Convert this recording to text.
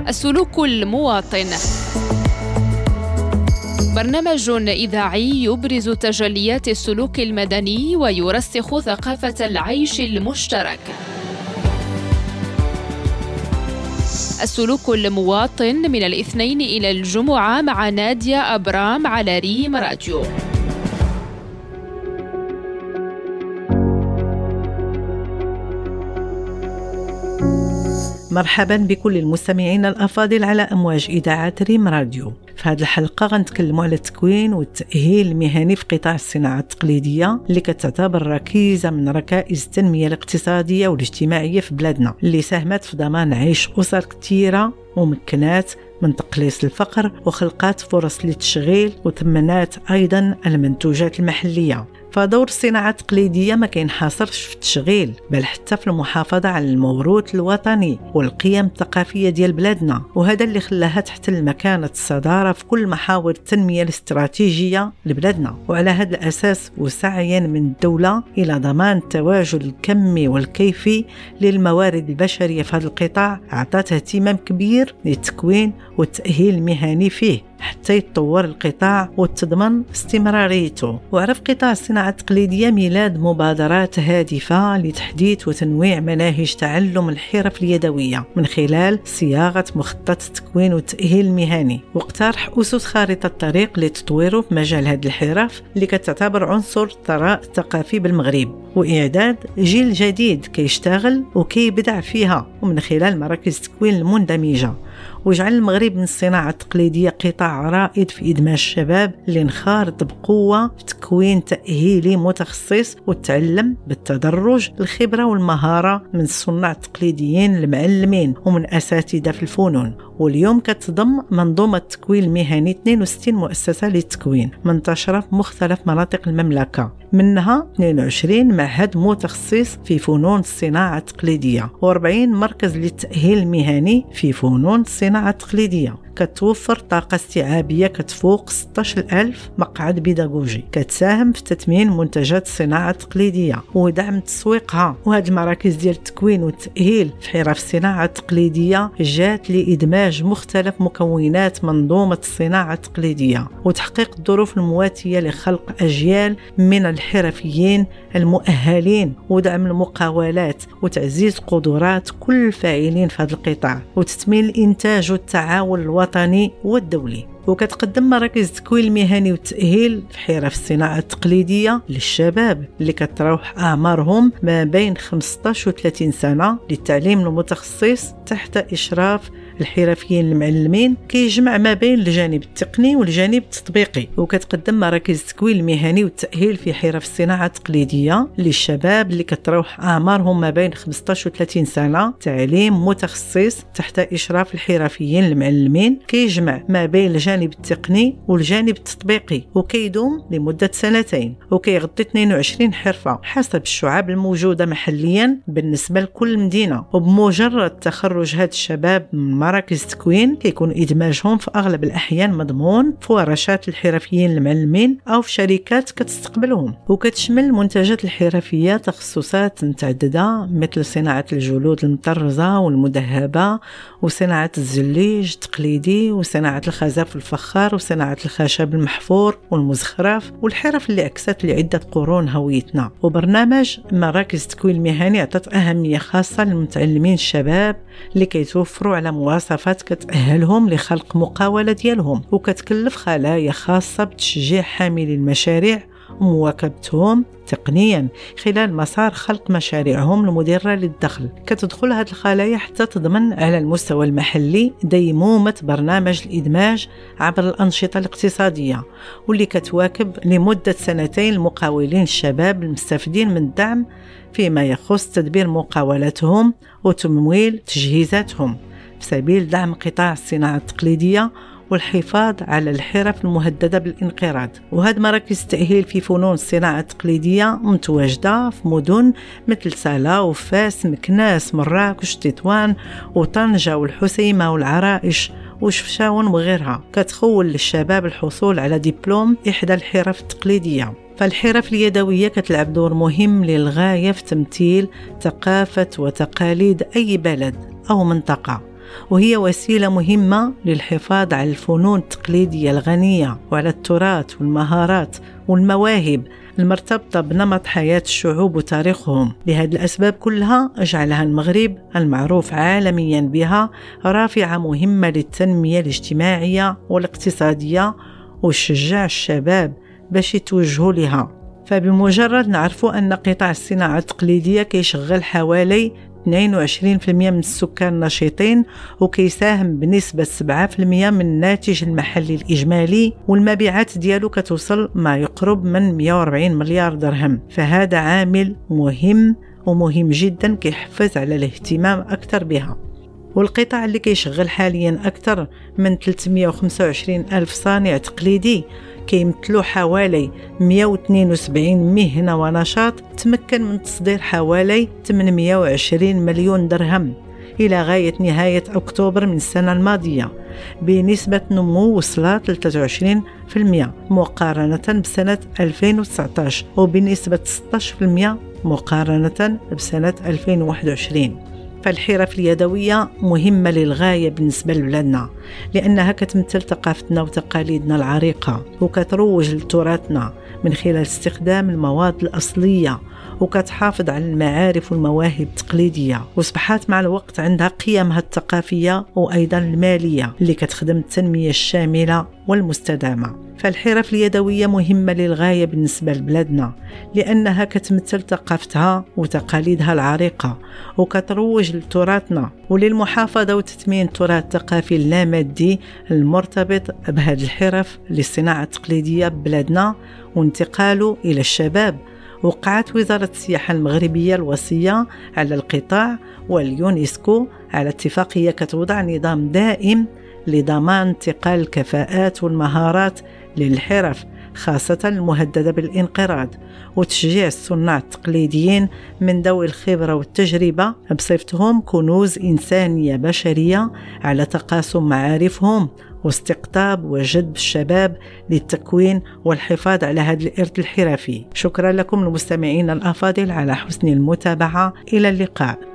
السلوك المواطن، برنامج إذاعي يبرز تجليات السلوك المدني ويرسخ ثقافة العيش المشترك. السلوك المواطن من الاثنين إلى الجمعة مع نادية أبرام على ريم راديو. مرحبا بكل المستمعين الأفاضل على أمواج إذاعة ريم راديو. في هذه الحلقة غنتكلموا على التكوين والتأهيل المهني في قطاع الصناعة التقليدية اللي كتعتبر ركيزة من ركائز التنمية الاقتصادية والاجتماعية في بلادنا، اللي ساهمت في ضمان عيش أسر كثيرة ومكنات من تقليص الفقر وخلقات فرص للتشغيل وثمنات أيضا المنتوجات المحلية. فدور الصناعة التقليدية ما كينحصرش في التشغيل، بل حتى في المحافظة على الموروث الوطني والقيم الثقافية ديال بلادنا، وهذا اللي خلاها تحتل مكانة الصدارة في كل محاور التنمية الاستراتيجية لبلادنا. وعلى هذا الأساس وسعيا من الدولة إلى ضمان التواجد الكمي والكيفي للموارد البشرية في هذا القطاع، أعطت اهتمام كبير للتكوين والتأهيل المهني فيه حتى يتطور القطاع وتضمن استمراريته. وعرف قطاع الصناعة التقليدية ميلاد مبادرات هادفة لتحديث وتنويع مناهج تعلم الحرف اليدوية من خلال صياغة مخطط التكوين والتأهيل المهني، واقترح أسس خارطة الطريق لتطويره في مجال هذه الحرف اللي كتعتبر عنصر ثراء ثقافي بالمغرب، وإعداد جيل جديد كيشتغل وكيبدع فيها، ومن خلال مراكز التكوين المندمجة، وجعل المغرب من الصناعة التقليدية قطاع رائد في إدماج الشباب اللي انخرط بقوة في تكوين تأهيلي متخصص والتعلم بالتدرج الخبرة والمهارة من الصناع التقليديين المعلمين ومن أساتذة في الفنون. واليوم كتضم منظومة التكوين المهني 62 مؤسسة للتكوين منتشرة في مختلف مناطق المملكة، منها 22 معهد متخصص في فنون الصناعة التقليدية و40 مركز للتأهيل المهني في فنون الصناعة التقليدية. كتوفر طاقة استيعابية كتفوق 16,000 مقعد بيداغوجي، كتساهم في تثمين منتجات الصناعة التقليدية ودعم تسويقها. وهذه المراكز ديال التكوين والتأهيل في حرف الصناعة التقليدية جات لإدماج مختلف مكونات منظومة الصناعة التقليدية وتحقيق الظروف المواتية لخلق أجيال من الحرفيين المؤهلين ودعم المقاولات وتعزيز قدرات كل الفاعلين في هذا القطاع وتثمين الإنتاج والتعاون الوطني والدولي. وكتقدم مراكز التكوين المهني والتأهيل في حرف الصناعة التقليدية للشباب اللي كتراوح أعمارهم ما بين 15 و 30 سنة للتعليم المتخصص تحت إشراف الحرفيين المعلمين، كيجمع ما بين الجانب التقني والجانب التطبيقي. وكتقدم مراكز التكوين المهني والتأهيل في حرف الصناعة التقليدية للشباب اللي كتراوح أعمارهم ما بين 15 و 30 سنة تعليم متخصص تحت إشراف الحرفيين المعلمين، كيجمع ما بين الجانب التقني والجانب التطبيقي، وكيدوم لمدة 2 سنين، وكيغطي 22 حرفة حسب الشعاب الموجودة محليا بالنسبة لكل مدينة. وبمجرد تخرج هاد الشباب من مراكز التكوين كيكون إدماجهم في أغلب الأحيان مضمون في ورشات الحرفيين المعلمين أو في شركات كتستقبلهم. وكتشمل المنتجات الحرفية تخصصات متعددة مثل صناعة الجلود المطرزة والمذهبة وصناعة الزليج التقليدي وصناعة الخزف الفخار وصناعة الخشب المحفور والمزخرف والحرف اللي عكست لعدة قرون هويتنا. وبرنامج مراكز التكوين المهني عطت أهمية خاصة للمتعلمين الشباب اللي كيتوفروا على مواصفات كتأهلهم لخلق مقاولة ديالهم، وكتكلف خلايا خاصة بتشجيع حاملي المشاريع ومواكبتهم تقنيا خلال مسار خلق مشاريعهم المدرة للدخل. كتدخل هذه الخلايا حتى تضمن على المستوى المحلي ديمومة برنامج الإدماج عبر الأنشطة الاقتصادية، واللي كتواكب لمدة 2 المقاولين الشباب المستفيدين من الدعم فيما يخص تدبير مقاولاتهم وتمويل تجهيزاتهم في سبيل دعم قطاع الصناعة التقليدية والحفاظ على الحرف المهددة بالانقراض. وهذا مراكز التأهيل في فنون الصناعة التقليدية متواجدة في مدن مثل سالة وفاس مكناس مراكش تطوان وطنجة والحسيمة والعرائش وشفشاون وغيرها، كتخول للشباب الحصول على دبلوم إحدى الحرف التقليدية. فالحرف اليدوية كتلعب دور مهم للغاية في تمثيل ثقافة وتقاليد أي بلد أو منطقة، وهي وسيلة مهمة للحفاظ على الفنون التقليدية الغنية وعلى التراث والمهارات والمواهب المرتبطة بنمط حياة الشعوب وتاريخهم. لهذه الأسباب كلها جعلها المغرب المعروف عالميا بها رافعة مهمة للتنمية الاجتماعية والاقتصادية، وشجع الشباب باش يتوجهوا لها. فبمجرد نعرفوا أن قطاع الصناعة التقليدية كيشغل حوالي 22% من السكان النشيطين، وكيساهم بنسبة 7% من الناتج المحلي الإجمالي، والمبيعات ديالو كتوصل ما يقرب من 140 مليار درهم. فهذا عامل مهم ومهم جدا كيحفز على الاهتمام أكثر بها. والقطاع اللي كيشغل حاليا أكثر من 325 ألف صانع تقليدي كيمثلوا حوالي 172 مهنة ونشاط، تمكن من تصدير حوالي 820 مليون درهم إلى غاية نهاية أكتوبر من السنة الماضية، بنسبة نمو وصلت ل 23% مقارنة بسنة 2019، وبنسبة 16% مقارنة بسنة 2021. فالحرف اليدوية مهمة للغاية بالنسبة لبلادنا، لأنها كتمثل ثقافتنا وتقاليدنا العريقة، وكتروج لتراثنا من خلال استخدام المواد الأصلية، وكتحافظ على المعارف والمواهب التقليدية، وصبحت مع الوقت عندها قيمها الثقافية وأيضا المالية اللي كتخدم التنمية الشاملة والمستدامة. فالحرف اليدوية مهمة للغاية بالنسبة لبلادنا، لأنها كتمثل ثقافتها وتقاليدها العريقة، وكتروج لتراثنا وللمحافظة وتثمين التراث الثقافي اللامادي المرتبط بهذه الحرف للصناعة التقليدية ببلادنا وانتقاله إلى الشباب. وقعت وزارة السياحة المغربية الوصية على القطاع واليونسكو على اتفاقية كتوضع نظام دائم لضمان انتقال الكفاءات والمهارات للحرف، خاصة المهددة بالانقراض، وتشجيع الصناع التقليديين من ذوي الخبرة والتجربة بصفتهم كنوز إنسانية بشرية على تقاسم معارفهم، واستقطاب وجذب الشباب للتكوين والحفاظ على هذا الإرث الحرفي. شكرا لكم المستمعين الأفاضل على حسن المتابعة، إلى اللقاء.